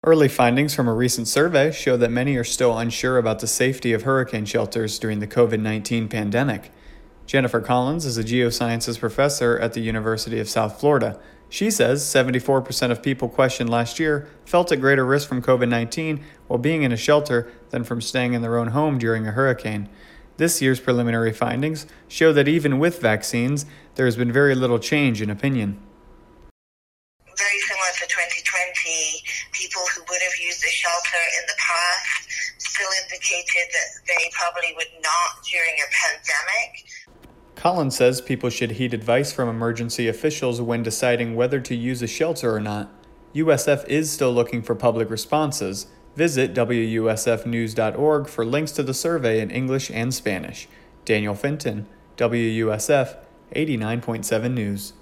Early findings from a recent survey show that many are still unsure about the safety of hurricane shelters during the COVID-19 pandemic. Jennifer Collins is a geosciences professor at the University of South Florida. She says 74% of people questioned last year felt at greater risk from COVID-19 while being in a shelter than from staying in their own home during a hurricane. This year's preliminary findings show that even with vaccines, there has been very little change in opinion. Very similar to 2020, people who would have used a shelter in the past still indicated that they probably would not during a pandemic. Collins says people should heed advice from emergency officials when deciding whether to use a shelter or not. USF is still looking for public responses. Visit WUSFnews.org for links to the survey in English and Spanish. Daniel Fenton, WUSF 89.7 News.